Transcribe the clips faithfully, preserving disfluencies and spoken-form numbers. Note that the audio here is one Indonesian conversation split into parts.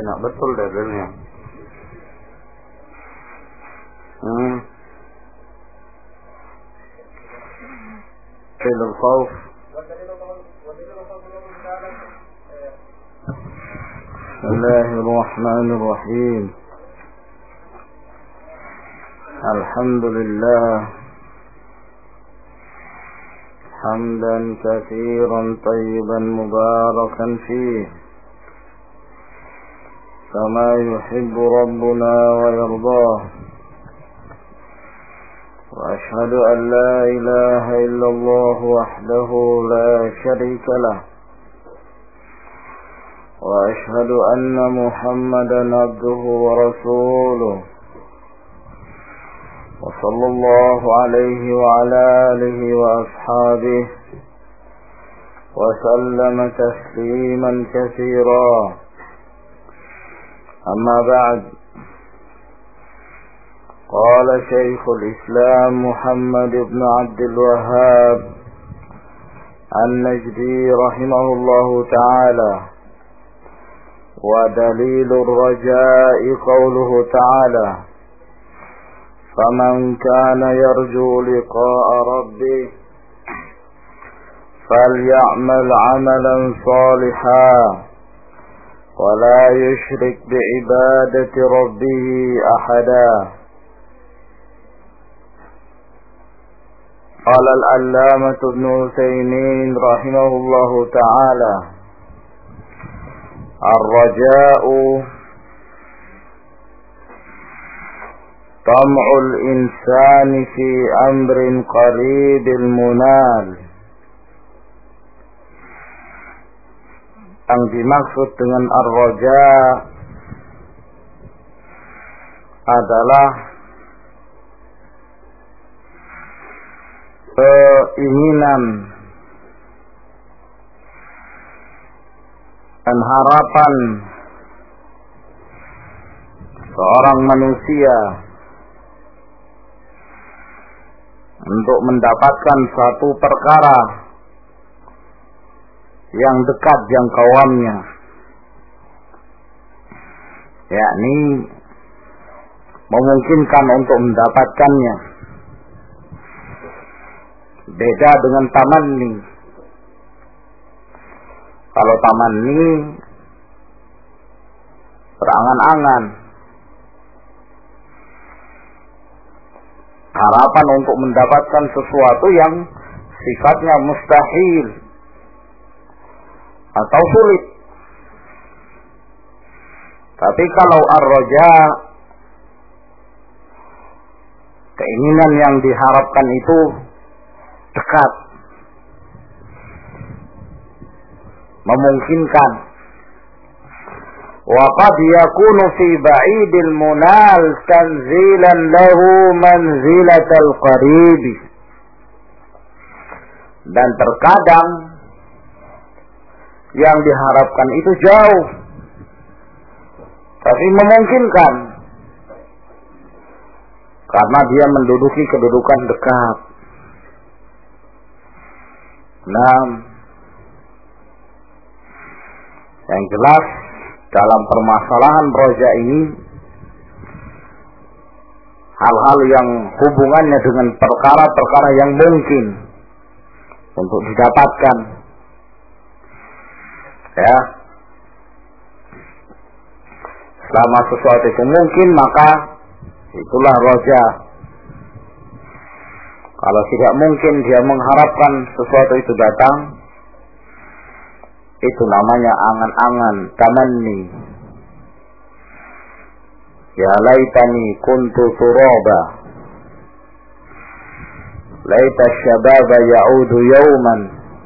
banyak betul dalilnya. Hmm. Dalil khauf. Bismillahirrahmanirrahim. Alhamdulillah hamdan katsiran tayyiban mubarakan fihi kama yuhibbu rabbuna wa yardah. Wa ashhadu an la ilaha illallah wahdahu la syarika lah. Wa ashhadu anna Muhammadan abduhu wa rasuluh. Wa sallallahu alaihi wa ala alihi wa ashabihi wa sallama tasliman katsira. Amma ba'd. Qala Syekhul Islam Muhammad ibn Abdul Wahhab An-Najdi rahimahullahu ta'ala. Wa dalilur raja'i qawluhu ta'ala. فمن كان يرجو لقاء ربه فليعمل عملا صالحا ولا يشرك بعبادة ربه أحدا. قال العلامة ابن عثيمين رحمه الله تعالى: الرجاء طمع الإنسان في أمر قريب المنال. Yang dimaksud dengan ar-raja adalah keinginan dan harapan seorang manusia untuk mendapatkan satu perkara yang dekat jangkauannya, yakni memungkinkan untuk mendapatkannya. Beda dengan tamanni. Kalau tamanni berangan-angan, harapan untuk mendapatkan sesuatu yang sifatnya mustahil atau sulit. Tapi kalau ar-raja, keinginan yang diharapkan itu dekat, memungkinkan. Wa qad yakunu fi ba'idil munal tanzilan lahu manzilatal qarib. Dan terkadang yang diharapkan itu jauh, tapi memungkinkan karena dia menduduki kedudukan dekat. Nah, yang jelas dalam permasalahan roja ini, hal-hal yang hubungannya dengan perkara-perkara yang mungkin untuk didapatkan, ya, selama sesuatu itu mungkin, maka itulah roja. Kalau tidak mungkin dia mengharapkan sesuatu itu datang, itu namanya angan-angan, tamanni. Ya laitani kuntu turaba, laita syababa ya'udu yawman.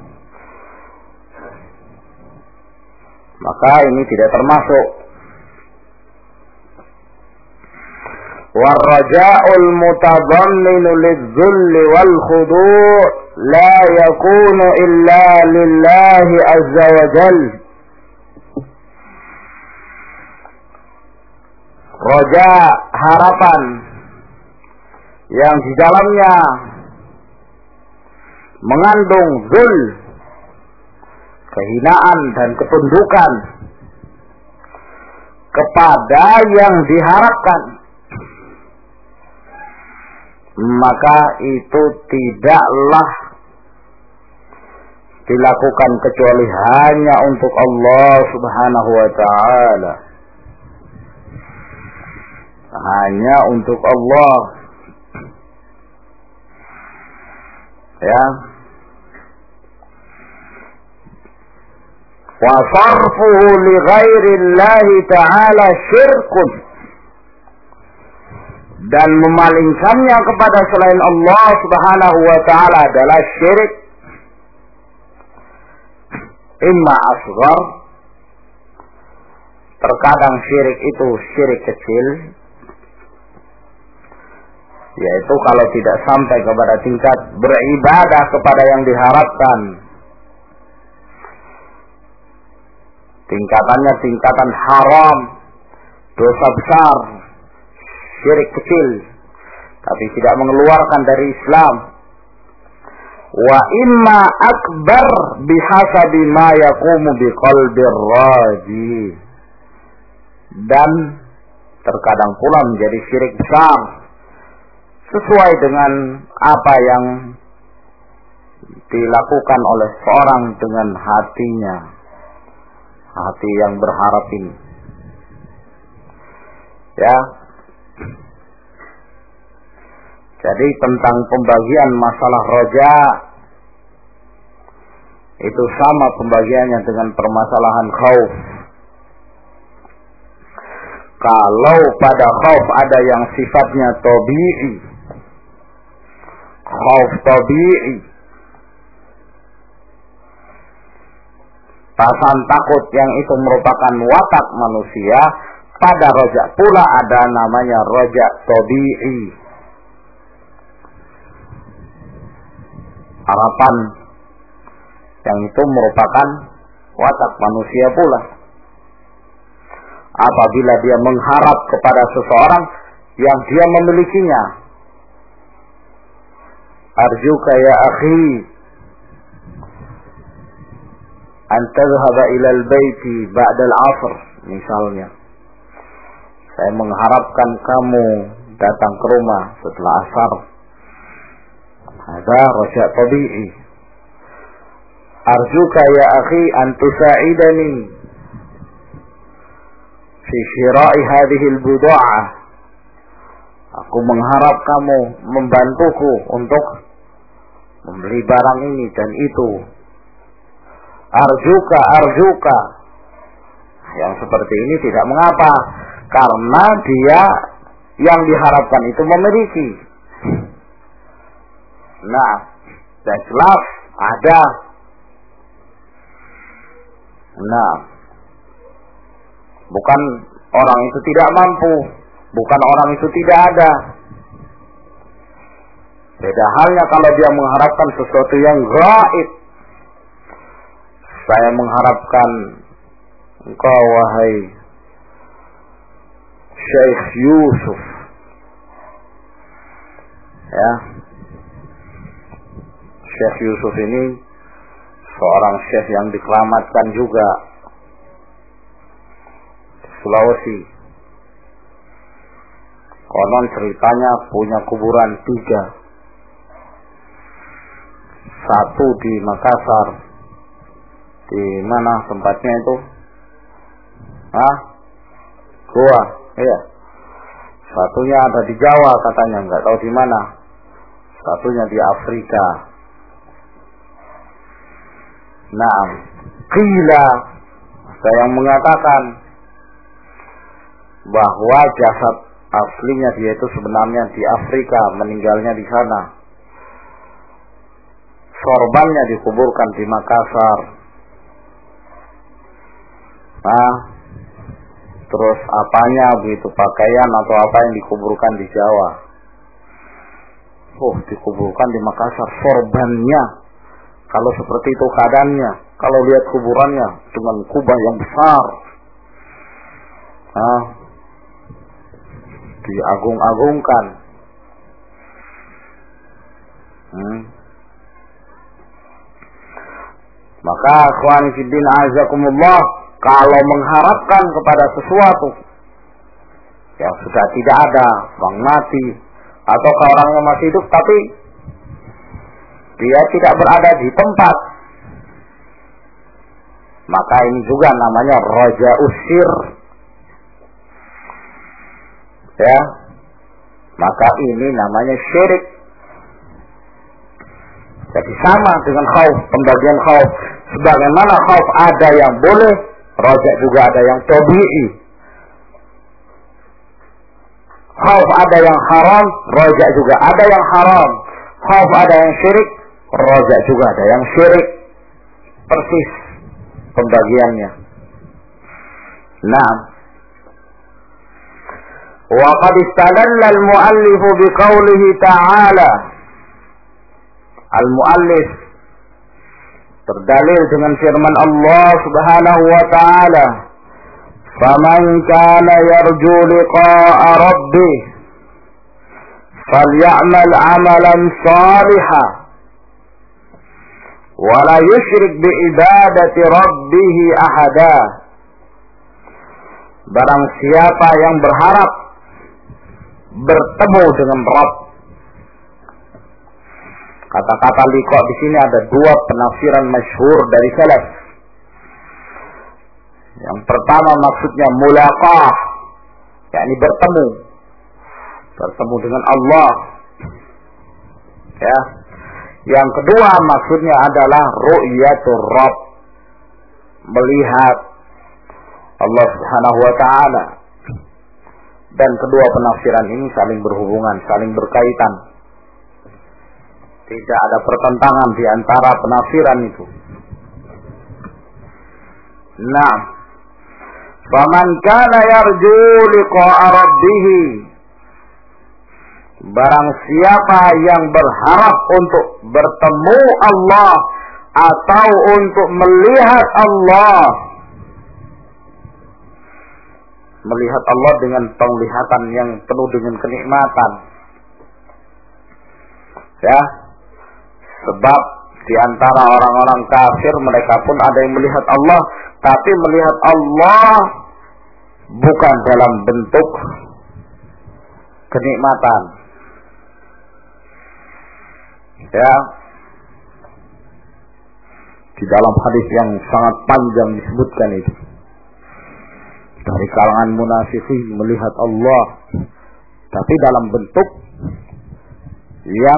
Maka ini tidak termasuk. Warraja'ul mutadamminu lidh-dhulli wal khudu' la yakunu illa lillahi azza wa jal. Raja, harapan yang di dalamnya mengandung dzul, kehinaan dan ketundukan, kepada yang diharapkan, maka itu tidaklah dilakukan kecuali hanya untuk Allah Subhanahu wa ta'ala. Hanya untuk Allah. Ya. Wa sarfuhu li ghairillahi ta'ala syirkun. Dan memalingkannya kepada selain Allah Subhanahu wa ta'ala adalah syirik. Imma asghar, terkadang syirik itu syirik kecil, yaitu kalau tidak sampai kepada tingkat beribadah kepada yang diharapkan, tingkatannya tingkatan haram, dosa besar, syirik kecil, tapi tidak mengeluarkan dari Islam. Wa imma akbar bihasabi ma yaqumu biqalbir raji, dan terkadang pula menjadi syirik besar sesuai dengan apa yang dilakukan oleh seorang dengan hatinya, hati yang berharap ini. Ya. Jadi tentang pembagian masalah roja itu sama pembagiannya dengan permasalahan khauf. Kalau pada khauf ada yang sifatnya tabi'i, khauf tabi'i, perasaan takut yang itu merupakan watak manusia, pada roja pula ada namanya roja tabi'i, harapan yang itu merupakan watak manusia pula. Apabila dia mengharap kepada seseorang yang dia memilikinya, arjuka ya akhi an tadhhaba ila al-baiti ba'da al-'asr, misalnya, saya mengharapkan kamu datang ke rumah setelah asar. Ada raja tabi'i. Arjuka ya akhi an tusa'idani fi syira'i hadhihi al-buda'ah. Aku mengharap kamu membantuku untuk membeli barang ini dan itu. Arjuka, arjuka. Yang seperti ini tidak mengapa, karena dia yang diharapkan itu memiliki. Nah, dan jelas ada. Nah, bukan orang itu tidak mampu, bukan orang itu tidak ada. Beda halnya kalau dia mengharapkan sesuatu yang gaib. Saya mengharapkan engkau wahai Syekh Yusuf, ya, Syekh Yusuf ini seorang syekh yang dikeramatkan juga di Sulawesi. Konon ceritanya punya kuburan tiga, satu di Makassar. Di mana tempatnya itu? Hah? Goa, iya. Satunya ada di Jawa katanya, nggak tahu di mana. Satunya di Afrika. Nah, qila, ada yang mengatakan bahwa jasad aslinya dia itu sebenarnya di Afrika, meninggalnya di sana. Sorbannya dikuburkan di Makassar. Nah, terus apanya begitu, pakaian atau apa yang dikuburkan di Jawa. Oh, dikuburkan di Makassar sorbannya. Kalau seperti itu keadaannya, kalau lihat kuburannya dengan kubah yang besar, nah, diagung-agungkan. Hmm. Maka akhwan fiddin azakumullah, kalau mengharapkan kepada sesuatu yang sudah tidak ada, orang mati, atau orang yang masih hidup tapi dia tidak berada di tempat, maka ini juga namanya raja usir, ya. Maka ini namanya syirik. Jadi sama dengan khauf, pembagian khauf. Sebagaimana khauf ada yang boleh, raja juga ada yang tabi'i. Khauf ada yang haram, raja juga ada yang haram. Khauf ada yang syirik, raja juga ada yang syirik. Persis pembagiannya. Nah, wa qad istadalla al-muallif biqaulihi ta'ala. Al-muallif berdalil dengan firman Allah Subhanahu wa taala, "Faman kana yarju liqa'a rabbih falyamal 'amalan shalihan wa la yusyrik bi ibadati rabbih ahada." Barang siapa yang berharap bertemu dengan Rabb. Kata-kata liqa di sini ada dua penafsiran masyhur dari salaf. Yang pertama maksudnya mulaqah, yakni bertemu, bertemu dengan Allah. Ya. Yang kedua maksudnya adalah ru'yatur Rabb, melihat Allah Subhanahu wa taala. Dan kedua penafsiran ini saling berhubungan, saling berkaitan. Tidak ada pertentangan di antara penafsiran itu. Nah, faman kana yarju liqa'a rabbih, barang siapa yang berharap untuk bertemu Allah atau untuk melihat Allah, melihat Allah dengan penglihatan yang penuh dengan kenikmatan, ya. Sebab di antara orang-orang kafir mereka pun ada yang melihat Allah, tapi melihat Allah bukan dalam bentuk kenikmatan. Ya. Di dalam hadis yang sangat panjang disebutkan itu. Dari kalangan munafikin melihat Allah, tapi dalam bentuk yang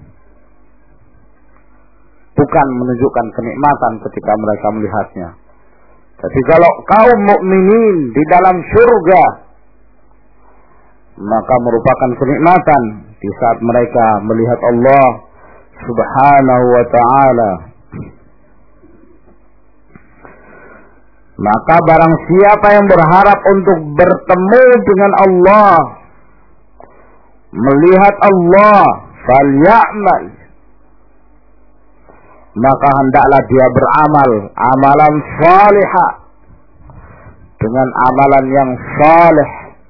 bukan menunjukkan kenikmatan ketika mereka melihatnya. Jadi kalau kaum mukminin di dalam surga, maka merupakan kenikmatan di saat mereka melihat Allah Subhanahu wa ta'ala. Maka barang siapa yang berharap untuk bertemu dengan Allah, melihat Allah, falyamal, maka hendaklah dia beramal amalan salihah, dengan amalan yang saleh.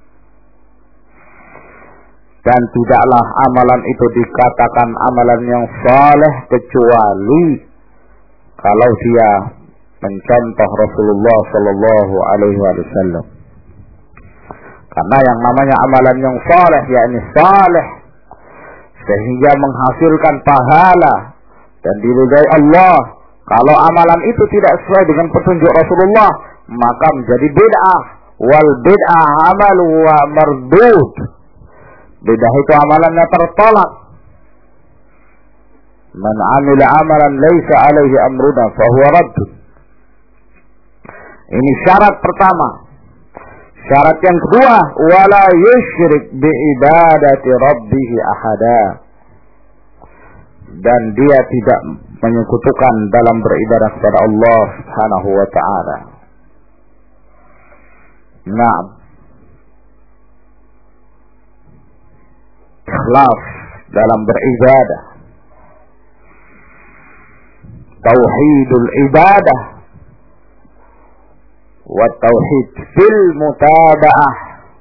Dan tidaklah amalan itu dikatakan amalan yang saleh kecuali kalau dia mencontoh Rasulullah sallallahu alaihi wasallam. Karena yang namanya amalan yang saleh, yakni saleh sehingga menghasilkan pahala dan diridai Allah. Kalau amalan itu tidak sesuai dengan petunjuk Rasulullah, maka menjadi bid'ah. Wal bid'ah amalu wa mardud. Bid'ah itu amalannya tertolak. Man amila amalan laisa alaihi amruna fahuwa radd. Ini syarat pertama. Syarat yang kedua, wala yusyrik bi ibadati rabbih ahada. Dan dia tidak menyekutukan dalam beribadah kepada Allah Subhanahu wa ta'ala. Nah, ikhlas dalam beribadah, tauhidul ibadah wa tauhid fil mutaba'ah.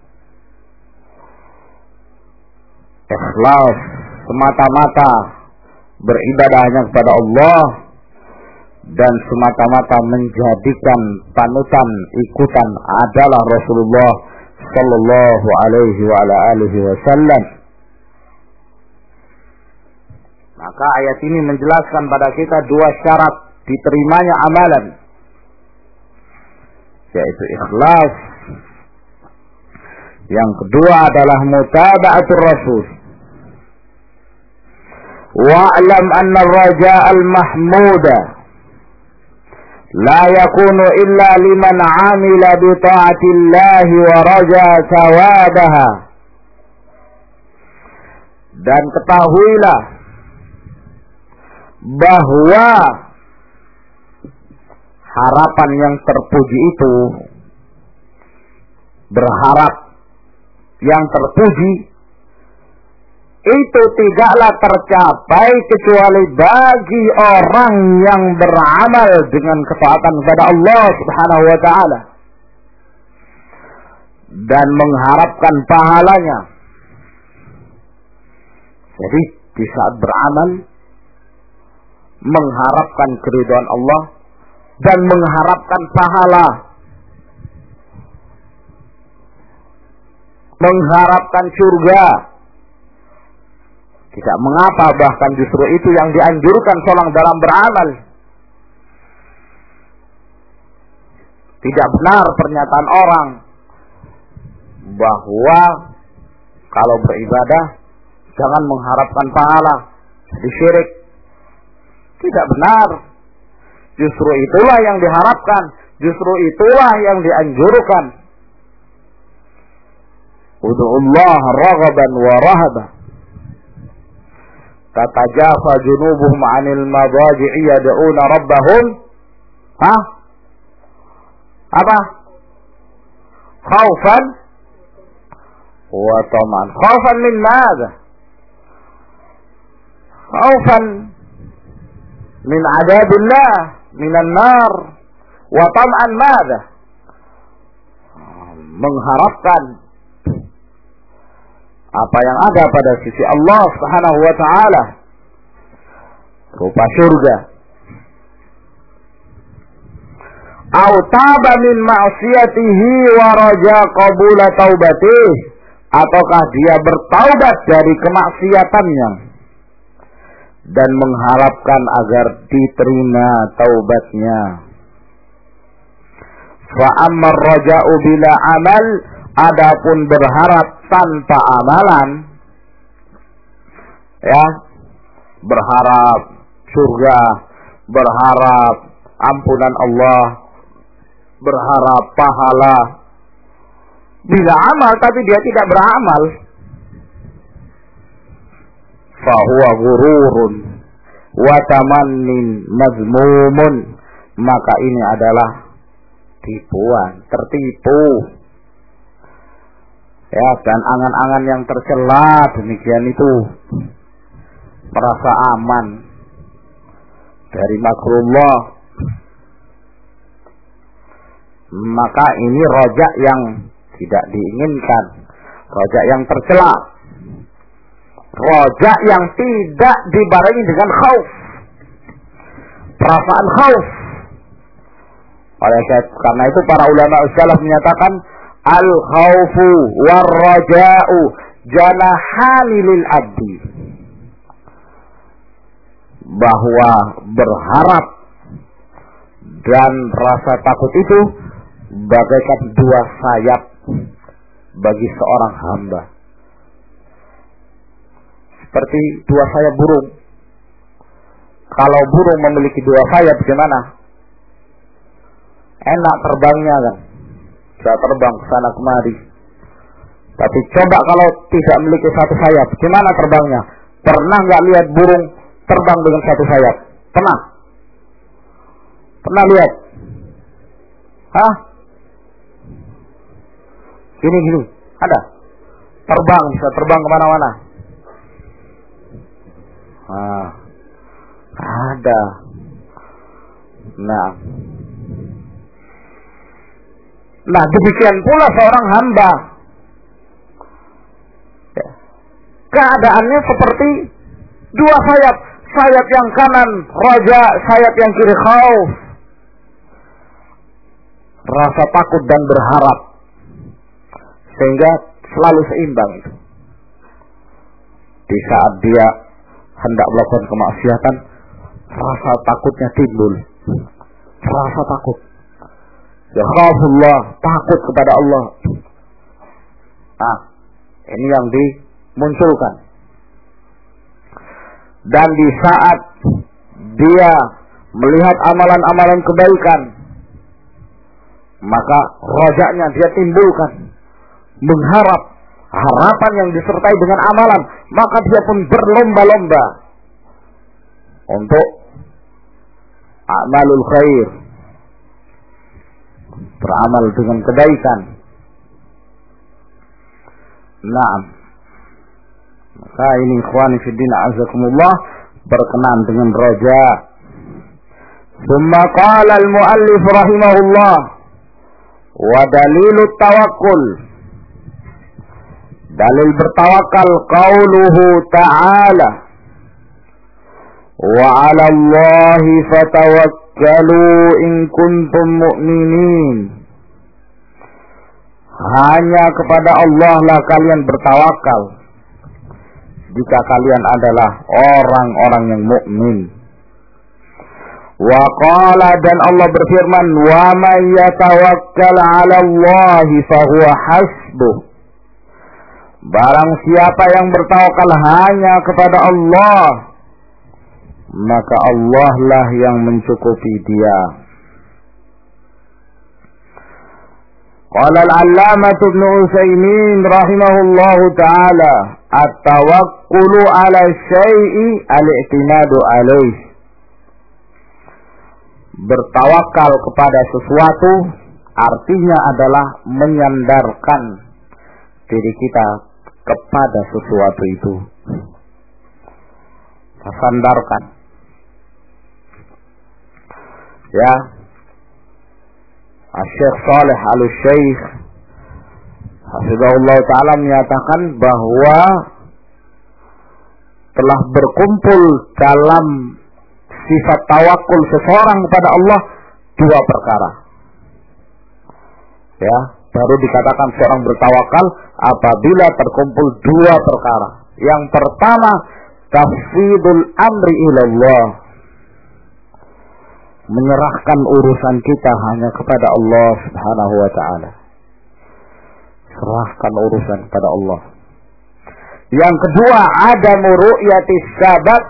Ikhlas semata-mata beribadah hanya kepada Allah dan semata-mata menjadikan panutan ikutan adalah Rasulullah sallallahu alaihi wa ala alihi wasallam. Maka ayat ini menjelaskan pada kita dua syarat diterimanya amalan, yaitu ikhlas. Yang kedua adalah mutaba'atur rasul. Wa'lam anna ar-raja' al-mahmuda la yakunu illa liman 'amila bi ta'atillahi wa raja thawabaha. Dan ketahuilah bahwa harapan yang terpuji itu, berharap yang terpuji itu tidaklah tercapai kecuali bagi orang yang beramal dengan ketaatan kepada Allah Subhanahu wa taala dan mengharapkan pahalanya. Jadi di saat beramal mengharapkan keridhaan Allah dan mengharapkan pahala, mengharapkan surga. Tidak mengapa, bahkan justru itu yang dianjurkan seorang dalam beramal. Tidak benar pernyataan orang bahwa kalau beribadah jangan mengharapkan pahala, jadi syirik. Tidak benar. Justru itulah yang diharapkan, justru itulah yang dianjurkan. Ud'ullah raghaban wa rahaban. Tatajafa junubuhum 'anil madaji'i yad'una rabbahum. Hah? Apa? Khaufan wa tama'an. Khaufan min madza? Khaufan min 'adabillah, minan nar. Wa tama'an madza? Mengharapkan apa yang ada pada sisi Allah Subhanahu wa taala, rupa surga. Au taba min ma'siyatihi wa raja qabula taubatih, ataukah dia bertaubat dari kemaksiatannya dan mengharapkan agar diterima taubatnya. Fa amma ar-raja'u bila amal, adapun berharap tanpa amalan, ya, berharap surga, berharap ampunan Allah, berharap pahala, bila amal tapi dia tidak beramal, fahuwa ghururun wa tamannin mazmumun, maka ini adalah tipuan, tertipu, ya, dan angan-angan yang tercela. Demikian itu merasa aman dari makrullah, maka ini rojak yang tidak diinginkan, rojak yang tercela, rojak yang tidak dibarengi dengan khauf, perasaan khauf. Oleh karena itu para ulama salaf menyatakan al-khaufu war-raja'u janahani lil abdi, bahwa berharap dan rasa takut itu bagaikan dua sayap bagi seorang hamba, seperti dua sayap burung. Kalau burung memiliki dua sayap gimana? Enak terbangnya kan, bisa terbang ke sana kemari. Tapi coba kalau tidak memiliki satu sayap, gimana terbangnya? Pernah nggak lihat burung terbang dengan satu sayap? Pernah? Pernah lihat? Hah? Gini gini, ada? Terbang, bisa terbang kemana-mana? Ah, ada. Nah. Nah, demikian pula seorang hamba. Ya. Keadaannya seperti dua sayap. Sayap yang kanan raja, sayap yang kiri khauf. Rasa takut dan berharap. sehingga selalu seimbang itu. Di saat dia hendak melakukan kemaksiatan, rasa takutnya timbul, rasa takut. Ya khafullah, takut kepada Allah. Nah, ini yang dimunculkan. Dan di saat dia melihat amalan-amalan kebaikan, maka rojaknya dia timbulkan, mengharap harapan yang disertai dengan amalan, maka dia pun berlomba-lomba untuk amalul khair, beramal dengan kebaikan. Naam. Maka ini ikhwani fiddin azakumullah berkenaan dengan raja. Summa qala al-muallif rahimahullah wa dalilut tawakkul. Dalil bertawakal qauluhu ta'ala wa 'ala Allahi fatawakkalu in kuntum mu'minin. Hanya kepada Allah lah kalian bertawakal jika kalian adalah orang-orang yang mukmin. Wa qala, dan Allah berfirman, wa may yatawakkal 'ala Allahi fahuwa hasbuh. Barang siapa yang bertawakal hanya kepada Allah, maka Allah lah yang mencukupi dia. Qala al-'allamah Ibnu Utsaimin rahimahullahu taala, at-tawakkulu 'ala syai'i al-i'timadu 'alaihi. Bertawakal kepada sesuatu artinya adalah menyandarkan diri kita kepada sesuatu itu. Sandarkan. Ya. Syekh Shalih Al-Syekh hafizahullah ta'ala menyatakan bahwa telah berkumpul dalam sifat tawakul seseorang kepada Allah dua perkara. Ya, baru dikatakan seorang bertawakal apabila terkumpul dua perkara. Yang pertama, tafwidul amri ilallah, menyerahkan urusan kita hanya kepada Allah Subhanahu wa ta'ala. Serahkan urusan kepada Allah. Yang kedua, adamu ru'yatis sabab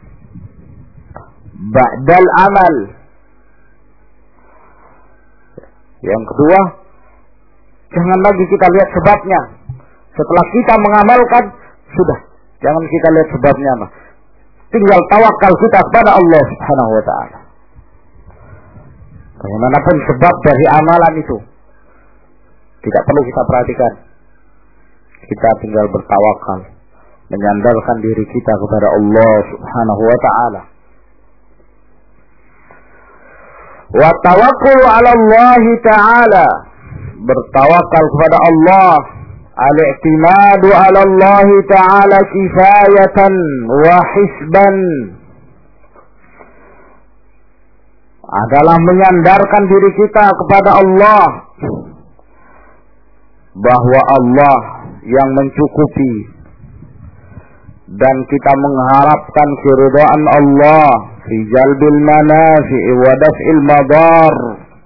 ba'dal amal. Yang kedua, jangan lagi kita lihat sebabnya. Setelah kita mengamalkan, sudah, jangan kita lihat sebabnya, mah. Tinggal tawakal kita kepada Allah Subhanahu wa ta'ala. Bagaimanapun sebab dari amalan itu, tidak perlu kita perhatikan. Kita tinggal bertawakal, menyandarkan diri kita kepada Allah Subhanahu wa ta'ala. Wa tawakkulu 'ala Allah ta'ala, bertawakal kepada Allah, al-i'timadu 'ala Allah ta'ala kifayatan wa hisban, adalah menyandarkan diri kita kepada Allah, bahwa Allah yang mencukupi, dan kita mengharapkan keridhaan Allah fi jalbil manafi'i wa daf'il madar,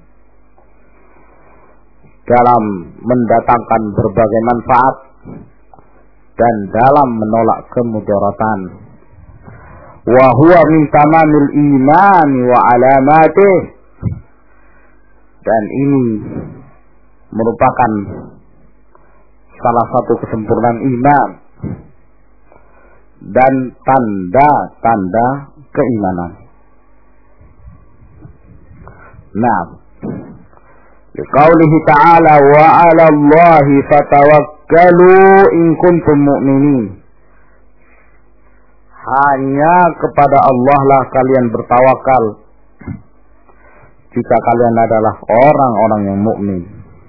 dalam mendatangkan berbagai manfaat dan dalam menolak kemudaratan. Wa huwa min tamamil iman wa alamatih, dan ini merupakan salah satu kesempurnaan iman dan tanda-tanda keimanan. Nah, liqaulihi ta'ala wa 'ala Allahi fatawakkalu in kuntum mu'minin. Hanya kepada Allah lah kalian bertawakal jika kalian adalah orang-orang yang mukmin.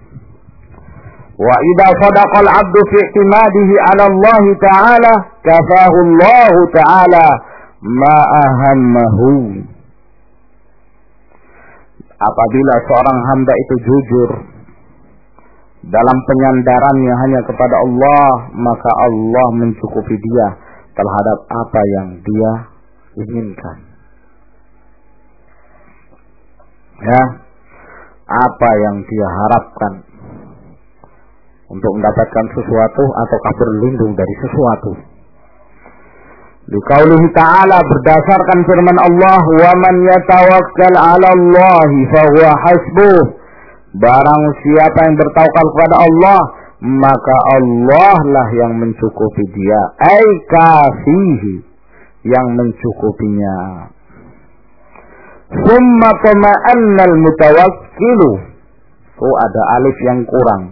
Wa idza sadaqal 'abdu fi i'timadihi 'ala Allah ta'ala kafahu Allah ta'ala ma ahammahu. Apabila seorang hamba itu jujur dalam penyandarannya hanya kepada Allah, maka Allah mencukupi dia terhadap apa yang dia inginkan. Ya, apa yang dia harapkan untuk mendapatkan sesuatu ataukah berlindung dari sesuatu. Liqaulihi ta'ala, berdasarkan firman Allah, "Wa man yatawakkal 'ala Allah fa huwa hasbuh." Barang siapa yang bertawakal kepada Allah, maka Allah lah yang mencukupi dia, ai kafihi, yang mencukupinya. Summa tama'annal mutawakkilu, oh ada alif yang kurang.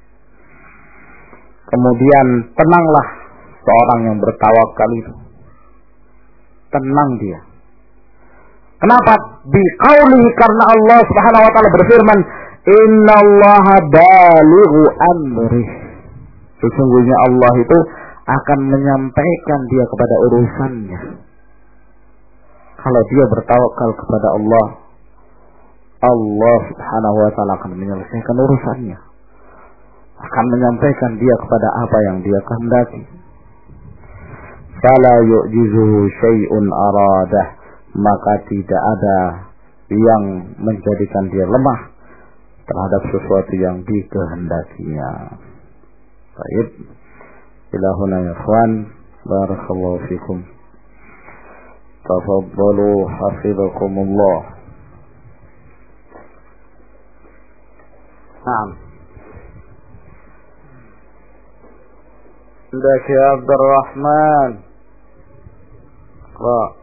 Kemudian tenanglah seorang yang bertawakal itu, tenang dia. Kenapa? Biqaulihi, karena Allah Subhanahu wa taala berfirman, "Innallaha balighu amrih." Sesungguhnya Allah itu akan menyampaikan dia kepada urusannya. Kalau dia bertawakal kepada Allah, Allah Subhanahu wa taala akan menyelesaikan urusannya, akan menyampaikan dia kepada apa yang dia kehendaki. Fala yu'jizuhu syai'un aradah, maka tidak ada yang menjadikan dia lemah terhadap sesuatu yang dikehendakinya. Baik, ila huna ya ikhwan, barakallahu fikum. Tafaddalu hafizakumullah. Naam. عندك يا عبد الرحمن. اقرأ.